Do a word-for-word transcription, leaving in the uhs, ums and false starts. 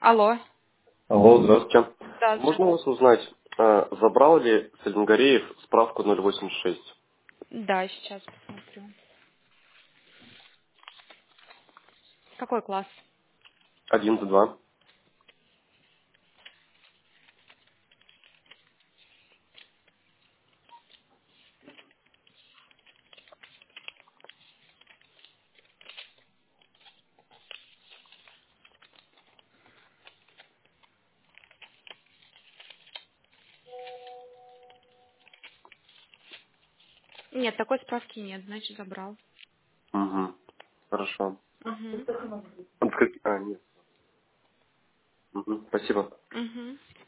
Алло. Алло, здравствуйте. Да, Можно у здравствуйте. вас узнать, э, забрал ли Сальмгареев справку ноль восемьдесят шесть? Да, сейчас посмотрю. Какой класс? один за два. Нет, такой справки нет, значит забрал. Угу. Хорошо. Угу. Вот как- А, нет. Угу. Спасибо. Угу.